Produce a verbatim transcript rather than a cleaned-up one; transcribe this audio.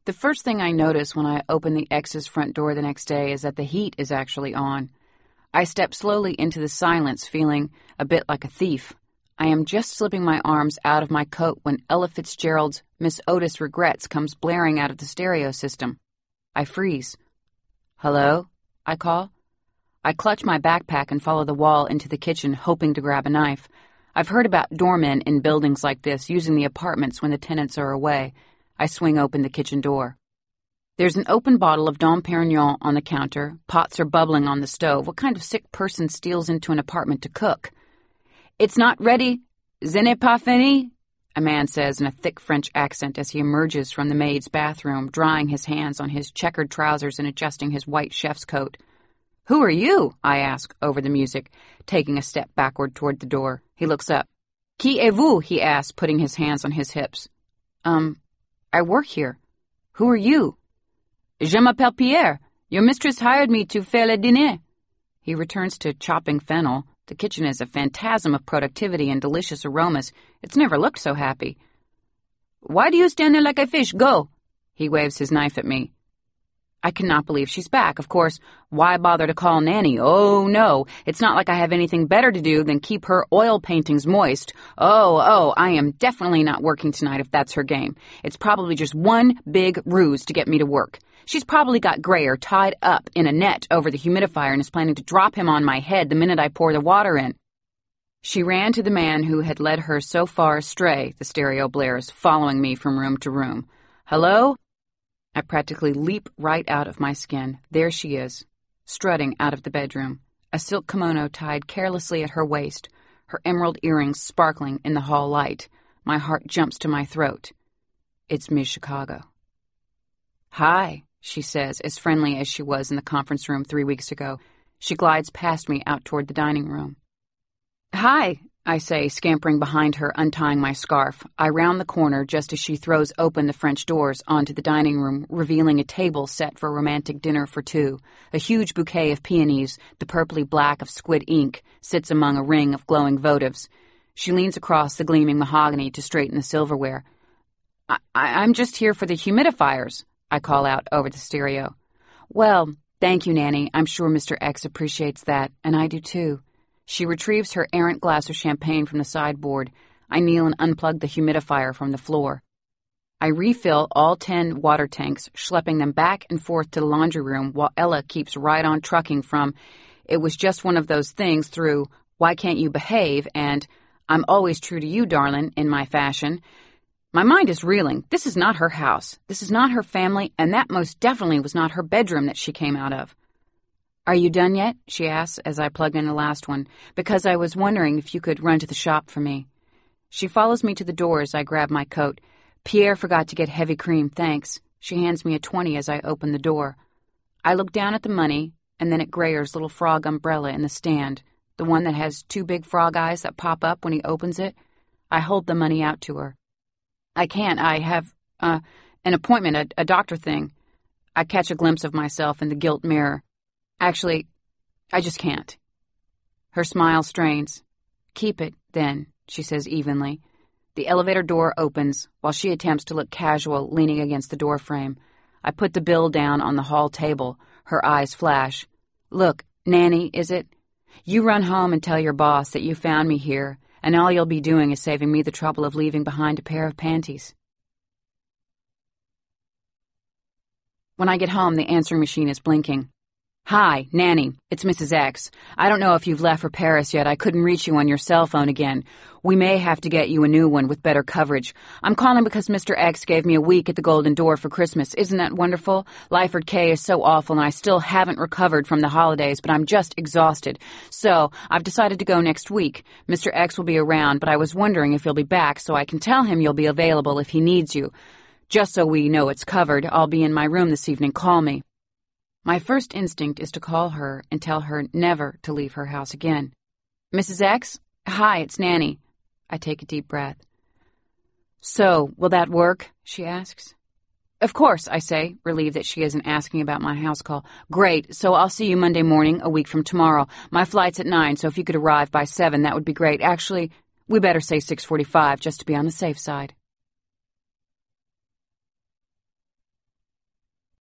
The first thing I notice when I open the X's front door the next day is that the heat is actually on. I step slowly into the silence, feeling a bit like a thief. I am just slipping my arms out of my coat when Ella Fitzgerald's Miss Otis Regrets comes blaring out of the stereo system. I freeze. "Hello?" I call. I clutch my backpack and follow the wall into the kitchen, hoping to grab a knife. I've heard about doormen in buildings like this using the apartments when the tenants are away. I swing open the kitchen door. There's an open bottle of Dom Perignon on the counter. Pots are bubbling on the stove. What kind of sick person steals into an apartment to cook? "It's not ready. Ce n'est pas fini," a man says in a thick French accent as he emerges from the maid's bathroom, drying his hands on his checkered trousers and adjusting his white chef's coat. "Who are you?" I ask over the music, taking a step backward toward the door. He looks up. "Qui êtes-vous?" he asks, putting his hands on his hips. Um, I work here. Who are you?" "Je m'appelle Pierre. Your mistress hired me to faire le dîner." He returns to chopping fennel. The kitchen is a phantasm of productivity and delicious aromas. It's never looked so happy. "Why do you stand there like a fish? Go!" He waves his knife at me. I cannot believe she's back. Of course, why bother to call Nanny? Oh, no. It's not like I have anything better to do than keep her oil paintings moist. Oh, oh, I am definitely not working tonight if that's her game. It's probably just one big ruse to get me to work. She's probably got Grayer tied up in a net over the humidifier and is planning to drop him on my head the minute I pour the water in. She ran to the man who had led her so far astray, the stereo blares, following me from room to room. "Hello?" I practically leap right out of my skin. There she is, strutting out of the bedroom, a silk kimono tied carelessly at her waist, her emerald earrings sparkling in the hall light. My heart jumps to my throat. It's Miss Chicago. "Hi," she says, as friendly as she was in the conference room three weeks ago. She glides past me out toward the dining room. "Hi," I say, scampering behind her, untying my scarf. I round the corner just as she throws open the French doors onto the dining room, revealing a table set for a romantic dinner for two. A huge bouquet of peonies, the purpley black of squid ink, sits among a ring of glowing votives. She leans across the gleaming mahogany to straighten the silverware. I- I- I'm just here for the humidifiers," I call out over the stereo. "Well, thank you, Nanny. I'm sure Mister X appreciates that, and I do too." She retrieves her errant glass of champagne from the sideboard. I kneel and unplug the humidifier from the floor. I refill all ten water tanks, schlepping them back and forth to the laundry room while Ella keeps right on trucking from "It was just one of those things" through "Why can't you behave?" and "I'm always true to you, darling," in my fashion. My mind is reeling. This is not her house. This is not her family, and that most definitely was not her bedroom that she came out of. "Are you done yet?" she asks as I plug in the last one, "because I was wondering if you could run to the shop for me." She follows me to the door as I grab my coat. "Pierre forgot to get heavy cream, thanks." She hands me a twenty as I open the door. I look down at the money and then at Grayer's little frog umbrella in the stand, the one that has two big frog eyes that pop up when he opens it. I hold the money out to her. "I can't. I have, uh, an appointment, a, a doctor thing." I catch a glimpse of myself in the gilt mirror. "Actually, I just can't." Her smile strains. "Keep it, then," she says evenly. The elevator door opens while she attempts to look casual, leaning against the doorframe. I put the bill down on the hall table. Her eyes flash. "Look, Nanny, is it? You run home and tell your boss that you found me here, and all you'll be doing is saving me the trouble of leaving behind a pair of panties." When I get home, the answering machine is blinking. "Hi, Nanny, it's Missus X. I don't know if you've left for Paris yet. I couldn't reach you on your cell phone again. We may have to get you a new one with better coverage. I'm calling because Mister X gave me a week at the Golden Door for Christmas. Isn't that wonderful? Lyford K is so awful and I still haven't recovered from the holidays, but I'm just exhausted. So I've decided to go next week. Mister X will be around, but I was wondering if you'll be back so I can tell him you'll be available if he needs you. Just so we know it's covered, I'll be in my room this evening. Call me." My first instinct is to call her and tell her never to leave her house again. "Missus X? Hi, it's Nanny." I take a deep breath. "So, will that work?" she asks. "Of course," I say, relieved that she isn't asking about my house call. "Great, so I'll see you Monday morning, a week from tomorrow. My flight's at nine, so if you could arrive by seven, that would be great. Actually, we better say six forty-five, just to be on the safe side."